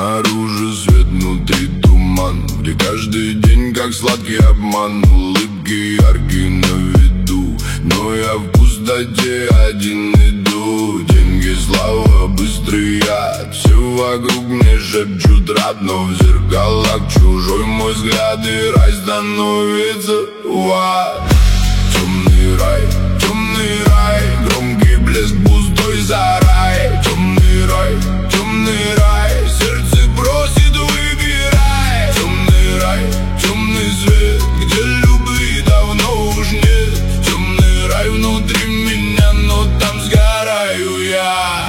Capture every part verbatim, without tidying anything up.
Снаружи свет, внутри туман, где каждый день как сладкий обман. Улыбки яркие на виду, но я в пустоте один иду. Деньги, слава, быстрый яд, все вокруг мне шепчут рад. Но в зеркалах чужой мой взгляд, и рай становится в ад. Темный рай, темный рай, громкий блеск, пустой сарай. Темный рай, темный рай, сердце просит, выбирай. Темный рай, темный свет, где любви давно уж нет. Темный рай внутри меня, но там сгораю я.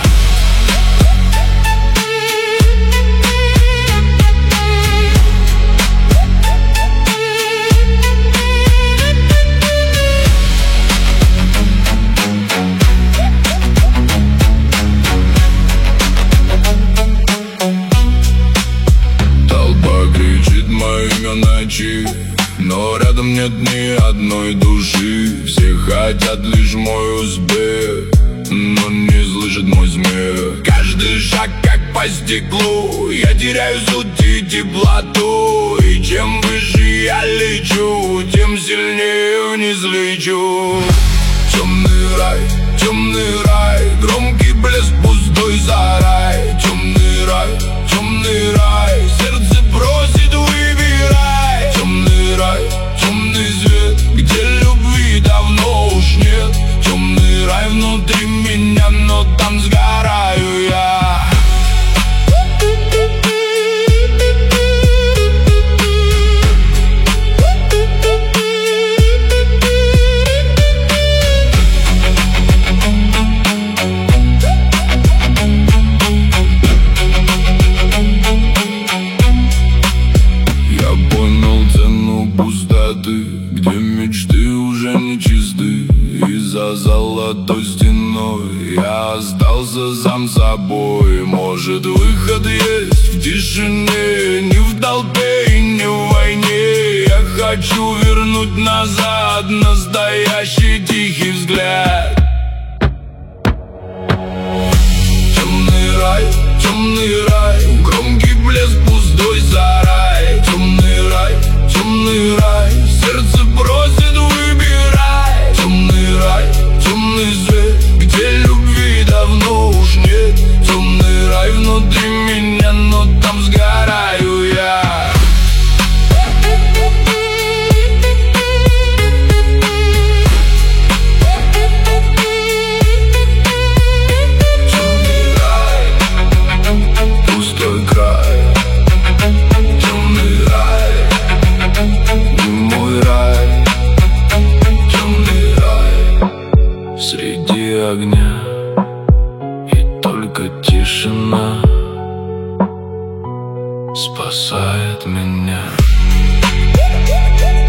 Ночи, но рядом нет ни одной души. Все хотят лишь мой успех, но не слышат мой смех. Каждый шаг как по стеклу, я теряю суть и теплоту. И чем выше я лечу, тем сильнее вниз лечу. Темный рай, темный рай, громкий блеск, пустой сарай. Темный рай, темный рай, сердце просит, выбирай. Темный рай, темный свет, где любви давно уж нет. Темный рай внутри меня, но там сгораю я. Где мечты уже не чисты, и за золотой стеной я остался сам собой. Может, выход есть в тишине, не в толпе и не в войне. Я хочу вернуть назад настоящий тихий взгляд. Темный рай, темный рай, громкий блеск, пустой сарай. Темный рай, темный рай, сердце просит, выбирай. Темный рай, темный свет, где любви давно уж нет. Темный рай внутри меня, но там сгораю я. Темный рай, пустой край. Темный рай, мой рай. Темный рай, среди огня, и только тишина спасает меня.